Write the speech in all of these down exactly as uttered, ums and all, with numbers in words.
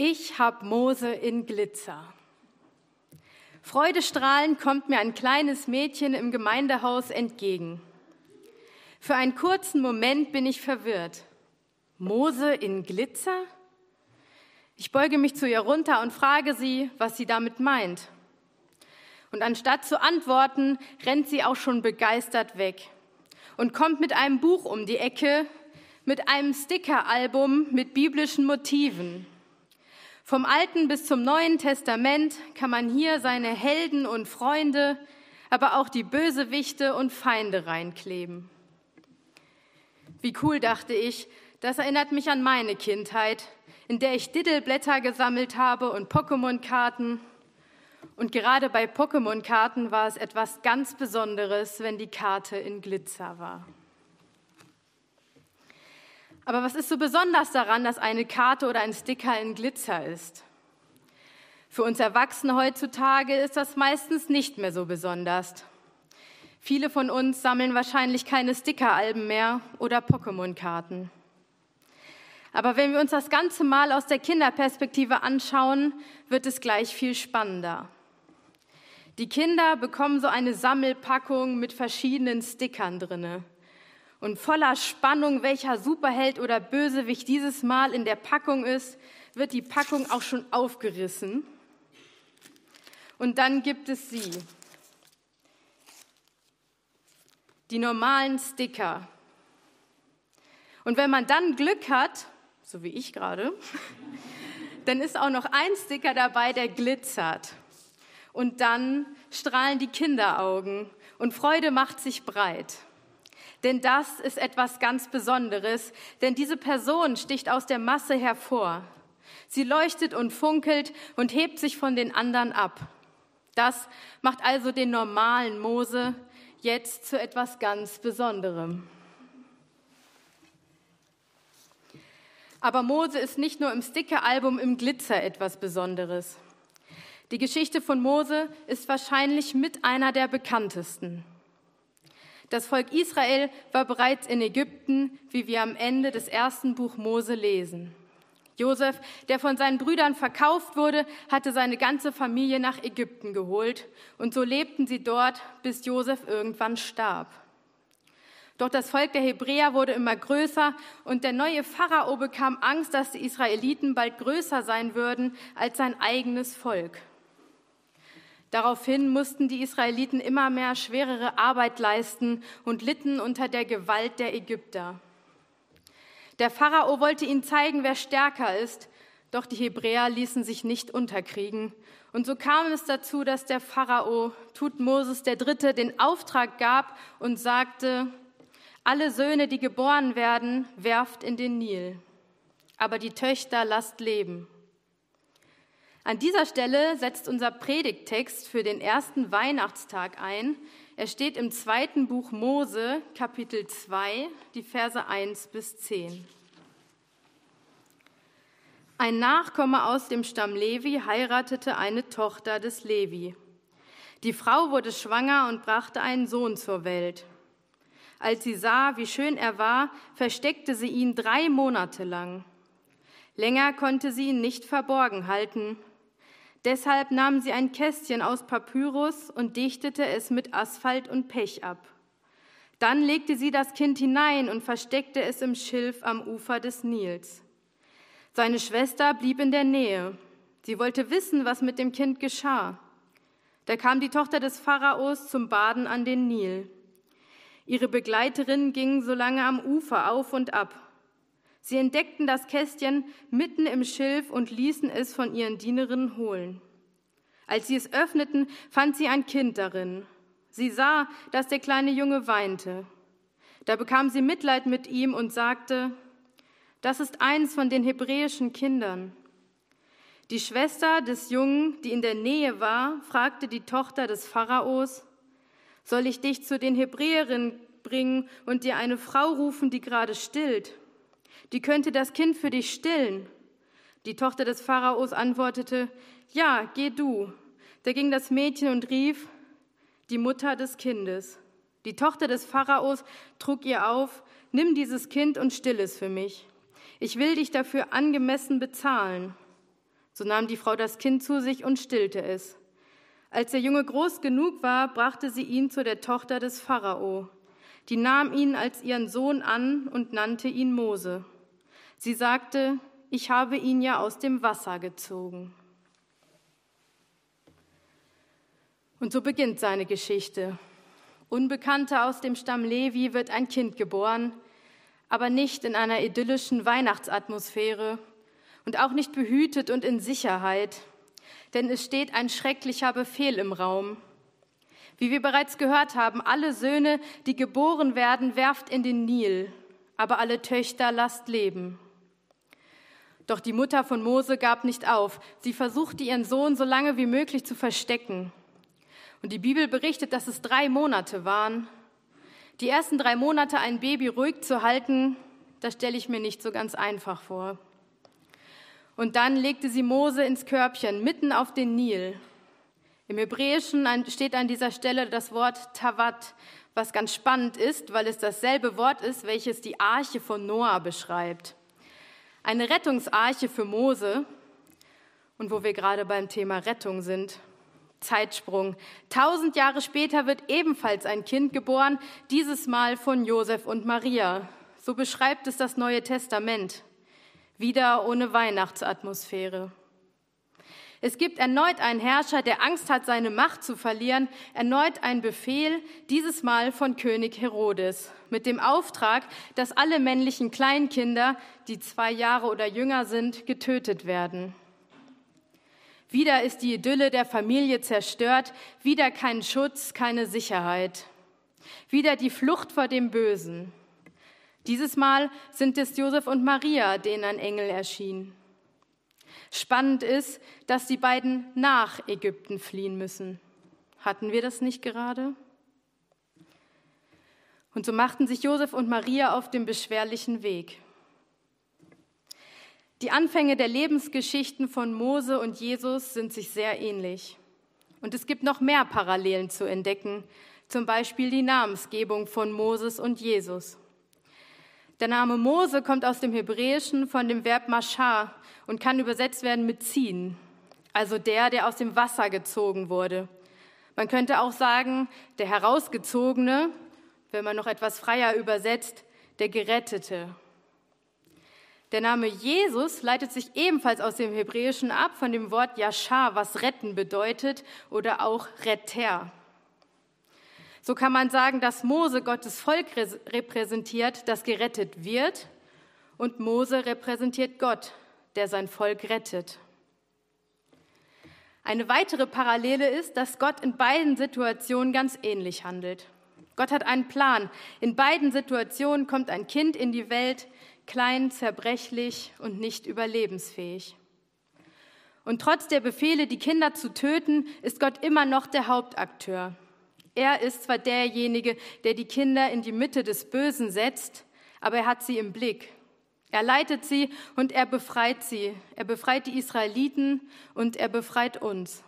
Ich hab Mose in Glitzer. Freudestrahlend kommt mir ein kleines Mädchen im Gemeindehaus entgegen. Für einen kurzen Moment bin ich verwirrt. Mose in Glitzer? Ich beuge mich zu ihr runter und frage sie, was sie damit meint. Und anstatt zu antworten, rennt sie auch schon begeistert weg und kommt mit einem Buch um die Ecke, mit einem Stickeralbum mit biblischen Motiven. Vom Alten bis zum Neuen Testament kann man hier seine Helden und Freunde, aber auch die Bösewichte und Feinde reinkleben. Wie cool, dachte ich, das erinnert mich an meine Kindheit, in der ich Diddleblätter gesammelt habe und Pokémon-Karten. Und gerade bei Pokémon-Karten war es etwas ganz Besonderes, wenn die Karte in Glitzer war. Aber was ist so besonders daran, dass eine Karte oder ein Sticker in Glitzer ist? Für uns Erwachsene heutzutage ist das meistens nicht mehr so besonders. Viele von uns sammeln wahrscheinlich keine Stickeralben mehr oder Pokémon-Karten. Aber wenn wir uns das Ganze mal aus der Kinderperspektive anschauen, wird es gleich viel spannender. Die Kinder bekommen so eine Sammelpackung mit verschiedenen Stickern drinne. Und voller Spannung, welcher Superheld oder Bösewicht dieses Mal in der Packung ist, wird die Packung auch schon aufgerissen. Und dann gibt es sie. Die normalen Sticker. Und wenn man dann Glück hat, so wie ich gerade, dann ist auch noch ein Sticker dabei, der glitzert. Und dann strahlen die Kinderaugen und Freude macht sich breit. Denn das ist etwas ganz Besonderes, denn diese Person sticht aus der Masse hervor. Sie leuchtet und funkelt und hebt sich von den anderen ab. Das macht also den normalen Mose jetzt zu etwas ganz Besonderem. Aber Mose ist nicht nur im Stickeralbum im Glitzer etwas Besonderes. Die Geschichte von Mose ist wahrscheinlich mit einer der bekanntesten. Das Volk Israel war bereits in Ägypten, wie wir am Ende des ersten Buch Mose lesen. Josef, der von seinen Brüdern verkauft wurde, hatte seine ganze Familie nach Ägypten geholt und so lebten sie dort, bis Josef irgendwann starb. Doch das Volk der Hebräer wurde immer größer und der neue Pharao bekam Angst, dass die Israeliten bald größer sein würden als sein eigenes Volk. Daraufhin mussten die Israeliten immer mehr schwerere Arbeit leisten und litten unter der Gewalt der Ägypter. Der Pharao wollte ihnen zeigen, wer stärker ist, doch die Hebräer ließen sich nicht unterkriegen. Und so kam es dazu, dass der Pharao Thutmosis der Dritte den Auftrag gab und sagte: Alle Söhne, die geboren werden, werft in den Nil, aber die Töchter lasst leben. An dieser Stelle setzt unser Predigttext für den ersten Weihnachtstag ein. Er steht im zweiten Buch Mose, Kapitel zwei, die Verse eins bis zehn. Ein Nachkomme aus dem Stamm Levi heiratete eine Tochter des Levi. Die Frau wurde schwanger und brachte einen Sohn zur Welt. Als sie sah, wie schön er war, versteckte sie ihn drei Monate lang. Länger konnte sie ihn nicht verborgen halten. Deshalb nahm sie ein Kästchen aus Papyrus und dichtete es mit Asphalt und Pech ab. Dann legte sie das Kind hinein und versteckte es im Schilf am Ufer des Nils. Seine Schwester blieb in der Nähe. Sie wollte wissen, was mit dem Kind geschah. Da kam die Tochter des Pharaos zum Baden an den Nil. Ihre Begleiterinnen gingen so lange am Ufer auf und ab. Sie entdeckten das Kästchen mitten im Schilf und ließen es von ihren Dienerinnen holen. Als sie es öffneten, fand sie ein Kind darin. Sie sah, dass der kleine Junge weinte. Da bekam sie Mitleid mit ihm und sagte: Das ist eins von den hebräischen Kindern. Die Schwester des Jungen, die in der Nähe war, fragte die Tochter des Pharaos: Soll ich dich zu den Hebräerinnen bringen und dir eine Frau rufen, die gerade stillt? Die könnte das Kind für dich stillen. Die Tochter des Pharaos antwortete: Ja, geh du. Da ging das Mädchen und rief: Die Mutter des Kindes. Die Tochter des Pharaos trug ihr auf: Nimm dieses Kind und still es für mich. Ich will dich dafür angemessen bezahlen. So nahm die Frau das Kind zu sich und stillte es. Als der Junge groß genug war, brachte sie ihn zu der Tochter des Pharao. Die nahm ihn als ihren Sohn an und nannte ihn Mose. Sie sagte, ich habe ihn ja aus dem Wasser gezogen. Und so beginnt seine Geschichte. Unbekannter aus dem Stamm Levi wird ein Kind geboren, aber nicht in einer idyllischen Weihnachtsatmosphäre und auch nicht behütet und in Sicherheit, denn es steht ein schrecklicher Befehl im Raum. Wie wir bereits gehört haben, alle Söhne, die geboren werden, werft in den Nil, aber alle Töchter lasst leben. Doch die Mutter von Mose gab nicht auf. Sie versuchte, ihren Sohn so lange wie möglich zu verstecken. Und die Bibel berichtet, dass es drei Monate waren. Die ersten drei Monate ein Baby ruhig zu halten, das stelle ich mir nicht so ganz einfach vor. Und dann legte sie Mose ins Körbchen, mitten auf den Nil. Im Hebräischen steht an dieser Stelle das Wort Tavat, was ganz spannend ist, weil es dasselbe Wort ist, welches die Arche von Noah beschreibt. Eine Rettungsarche für Mose. Und wo wir gerade beim Thema Rettung sind, Zeitsprung. Tausend Jahre später wird ebenfalls ein Kind geboren, dieses Mal von Josef und Maria. So beschreibt es das Neue Testament. Wieder ohne Weihnachtsatmosphäre. Es gibt erneut einen Herrscher, der Angst hat, seine Macht zu verlieren. Erneut ein Befehl, dieses Mal von König Herodes, mit dem Auftrag, dass alle männlichen Kleinkinder, die zwei Jahre oder jünger sind, getötet werden. Wieder ist die Idylle der Familie zerstört, wieder kein Schutz, keine Sicherheit. Wieder die Flucht vor dem Bösen. Dieses Mal sind es Josef und Maria, denen ein Engel erschien. Spannend ist, dass die beiden nach Ägypten fliehen müssen. Hatten wir das nicht gerade? Und so machten sich Josef und Maria auf den beschwerlichen Weg. Die Anfänge der Lebensgeschichten von Mose und Jesus sind sich sehr ähnlich. Und es gibt noch mehr Parallelen zu entdecken, zum Beispiel die Namensgebung von Moses und Jesus. Der Name Mose kommt aus dem Hebräischen von dem Verb mashar und kann übersetzt werden mit ziehen, also der, der aus dem Wasser gezogen wurde. Man könnte auch sagen, der Herausgezogene, wenn man noch etwas freier übersetzt, der Gerettete. Der Name Jesus leitet sich ebenfalls aus dem Hebräischen ab, von dem Wort Yashar, was retten bedeutet, oder auch Retter. So kann man sagen, dass Mose Gottes Volk repräsentiert, das gerettet wird, und Mose repräsentiert Gott, der sein Volk rettet. Eine weitere Parallele ist, dass Gott in beiden Situationen ganz ähnlich handelt. Gott hat einen Plan. In beiden Situationen kommt ein Kind in die Welt, klein, zerbrechlich und nicht überlebensfähig. Und trotz der Befehle, die Kinder zu töten, ist Gott immer noch der Hauptakteur. Er ist zwar derjenige, der die Kinder in die Mitte des Bösen setzt, aber er hat sie im Blick. Er leitet sie und er befreit sie. Er befreit die Israeliten und er befreit uns.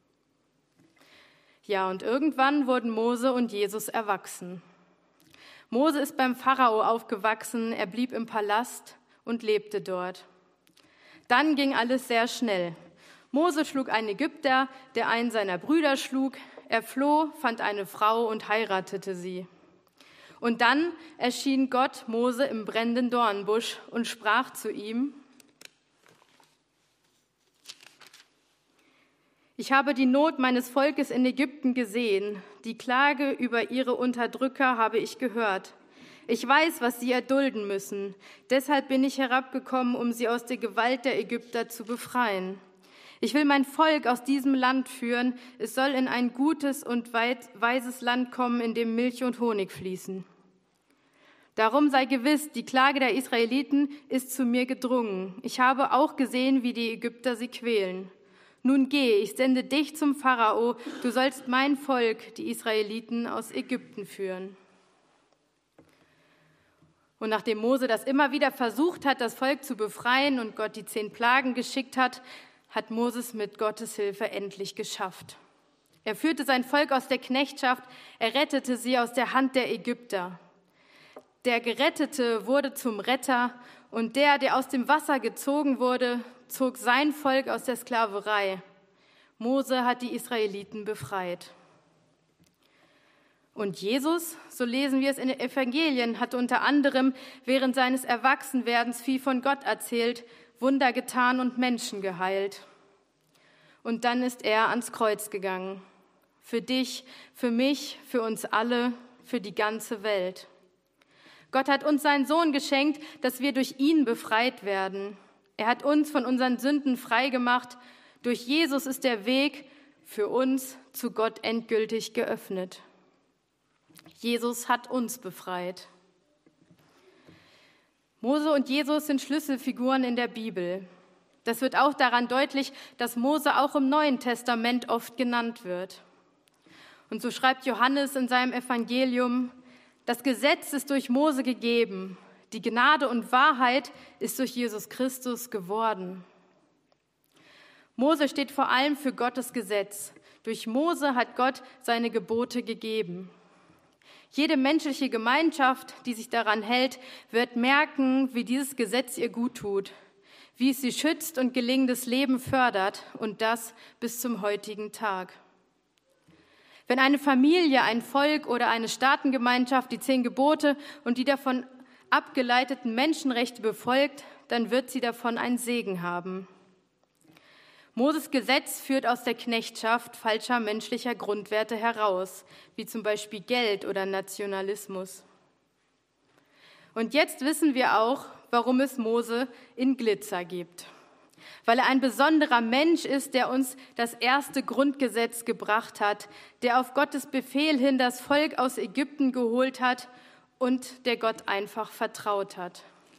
Ja, und irgendwann wurden Mose und Jesus erwachsen. Mose ist beim Pharao aufgewachsen, er blieb im Palast und lebte dort. Dann ging alles sehr schnell. Mose schlug einen Ägypter, der einen seiner Brüder schlug. Er floh, fand eine Frau und heiratete sie. Und dann erschien Gott Mose im brennenden Dornbusch und sprach zu ihm: Ich habe die Not meines Volkes in Ägypten gesehen. Die Klage über ihre Unterdrücker habe ich gehört. Ich weiß, was sie erdulden müssen. Deshalb bin ich herabgekommen, um sie aus der Gewalt der Ägypter zu befreien. Ich will mein Volk aus diesem Land führen. Es soll in ein gutes und weit, weises Land kommen, in dem Milch und Honig fließen. Darum sei gewiss, die Klage der Israeliten ist zu mir gedrungen. Ich habe auch gesehen, wie die Ägypter sie quälen. Nun geh, ich sende dich zum Pharao, du sollst mein Volk, die Israeliten, aus Ägypten führen. Und nachdem Mose das immer wieder versucht hat, das Volk zu befreien und Gott die zehn Plagen geschickt hat, hat Moses mit Gottes Hilfe endlich geschafft. Er führte sein Volk aus der Knechtschaft, er rettete sie aus der Hand der Ägypter. Der Gerettete wurde zum Retter Und der, der aus dem Wasser gezogen wurde, zog sein Volk aus der Sklaverei. Mose hat die Israeliten befreit. Und Jesus, so lesen wir es in den Evangelien, hat unter anderem während seines Erwachsenwerdens viel von Gott erzählt, Wunder getan und Menschen geheilt. Und dann ist er ans Kreuz gegangen. Für dich, für mich, für uns alle, für die ganze Welt. Gott hat uns seinen Sohn geschenkt, dass wir durch ihn befreit werden. Er hat uns von unseren Sünden freigemacht. Durch Jesus ist der Weg für uns zu Gott endgültig geöffnet. Jesus hat uns befreit. Mose und Jesus sind Schlüsselfiguren in der Bibel. Das wird auch daran deutlich, dass Mose auch im Neuen Testament oft genannt wird. Und so schreibt Johannes in seinem Evangelium: Das Gesetz ist durch Mose gegeben, die Gnade und Wahrheit ist durch Jesus Christus geworden. Mose steht vor allem für Gottes Gesetz. Durch Mose hat Gott seine Gebote gegeben. Jede menschliche Gemeinschaft, die sich daran hält, wird merken, wie dieses Gesetz ihr gut tut, wie es sie schützt und gelingendes Leben fördert, und das bis zum heutigen Tag. Wenn eine Familie, ein Volk oder eine Staatengemeinschaft die zehn Gebote und die davon abgeleiteten Menschenrechte befolgt, dann wird sie davon einen Segen haben. Moses Gesetz führt aus der Knechtschaft falscher menschlicher Grundwerte heraus, wie zum Beispiel Geld oder Nationalismus. Und jetzt wissen wir auch, warum es Mose in Glitzer gibt. Weil er ein besonderer Mensch ist, der uns das erste Grundgesetz gebracht hat, der auf Gottes Befehl hin das Volk aus Ägypten geholt hat und der Gott einfach vertraut hat.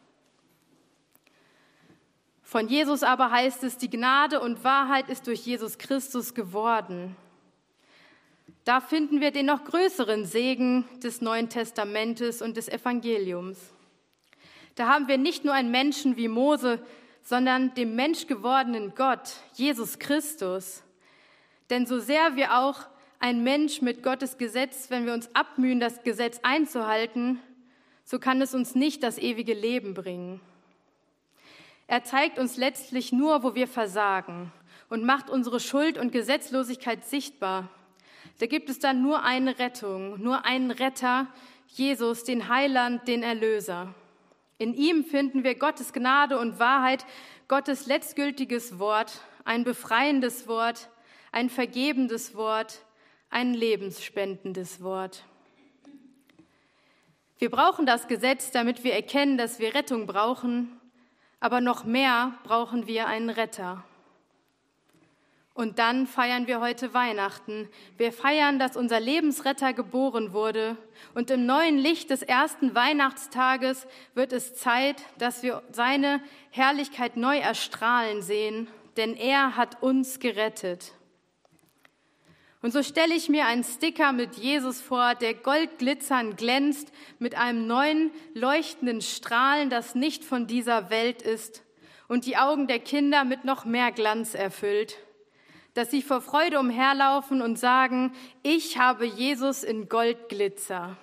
Von Jesus aber heißt es, die Gnade und Wahrheit ist durch Jesus Christus geworden. Da finden wir den noch größeren Segen des Neuen Testamentes und des Evangeliums. Da haben wir nicht nur einen Menschen wie Mose, sondern den menschgewordenen Gott, Jesus Christus. Denn so sehr wir auch ein Mensch mit Gottes Gesetz, wenn wir uns abmühen, das Gesetz einzuhalten, so kann es uns nicht das ewige Leben bringen. Er zeigt uns letztlich nur, wo wir versagen und macht unsere Schuld und Gesetzlosigkeit sichtbar. Da gibt es dann nur eine Rettung, nur einen Retter, Jesus, den Heiland, den Erlöser. In ihm finden wir Gottes Gnade und Wahrheit, Gottes letztgültiges Wort, ein befreiendes Wort, ein vergebendes Wort, ein lebensspendendes Wort. Wir brauchen das Gesetz, damit wir erkennen, dass wir Rettung brauchen, aber noch mehr brauchen wir einen Retter. Und dann feiern wir heute Weihnachten. Wir feiern, dass unser Lebensretter geboren wurde. Und im neuen Licht des ersten Weihnachtstages wird es Zeit, dass wir seine Herrlichkeit neu erstrahlen sehen, denn er hat uns gerettet. Und so stelle ich mir einen Sticker mit Jesus vor, der goldglitzernd glänzt, mit einem neuen, leuchtenden Strahlen, das nicht von dieser Welt ist und die Augen der Kinder mit noch mehr Glanz erfüllt, dass sie vor Freude umherlaufen und sagen, ich habe Jesus in Goldglitzer.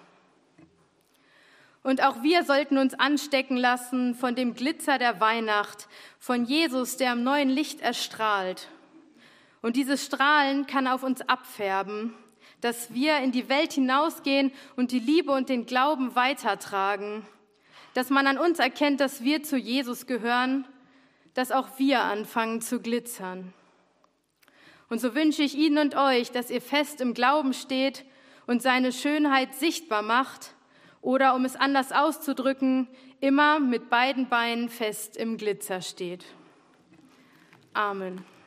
Und auch wir sollten uns anstecken lassen von dem Glitzer der Weihnacht, von Jesus, der im neuen Licht erstrahlt. Und dieses Strahlen kann auf uns abfärben, dass wir in die Welt hinausgehen und die Liebe und den Glauben weitertragen, dass man an uns erkennt, dass wir zu Jesus gehören, dass auch wir anfangen zu glitzern. Und so wünsche ich Ihnen und euch, dass ihr fest im Glauben steht und seine Schönheit sichtbar macht oder, um es anders auszudrücken, immer mit beiden Beinen fest im Glitzer steht. Amen.